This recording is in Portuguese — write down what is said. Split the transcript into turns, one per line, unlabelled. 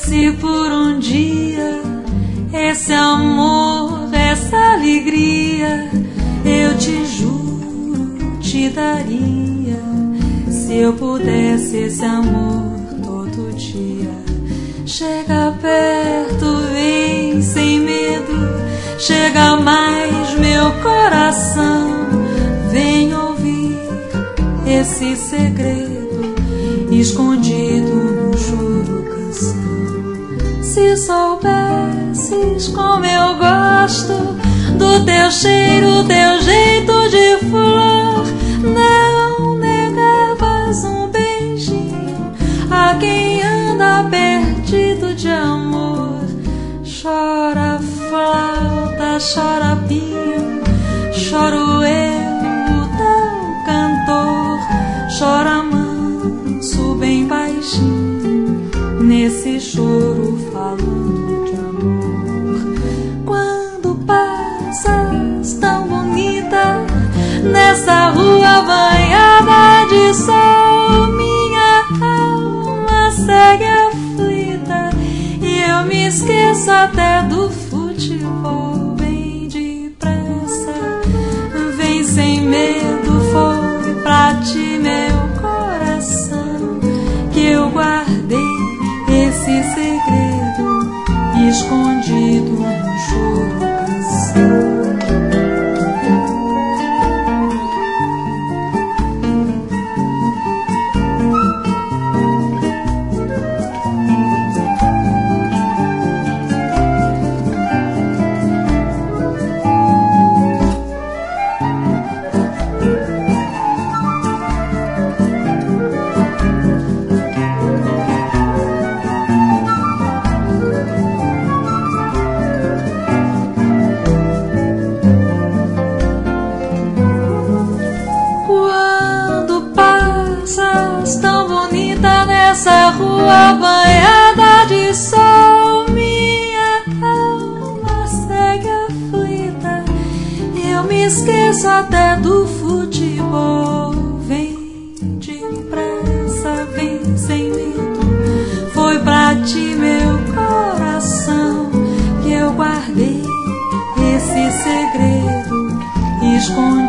Se por um dia esse amor, essa alegria, eu te juro, te daria. Se eu pudesse esse amor todo dia. Chega perto, vem sem medo. Chega mais, meu coração. Vem ouvir esse segredo escondido no choro canção. Se soubesses como eu gosto do teu cheiro, teu jeito de flor, não negavas um beijinho a quem anda perdido de amor. Chora flauta, chora pinho, choro eu, o teu cantor. Chora manso, bem baixinho, nesse choro falando de amor. Quando passas tão bonita nessa rua banhada de sol, minha alma segue aflita e eu me esqueço até do futebol. Vem depressa, vem sem medo, foi pra ti meu coração que eu guardei esse segredo escondido no choro canção. Nessa rua banhada de sol, minha alma segue aflita e eu me esqueço até do futebol. Vem depressa, vem sem medo, foi pra ti meu coração que eu guardei esse segredo escondido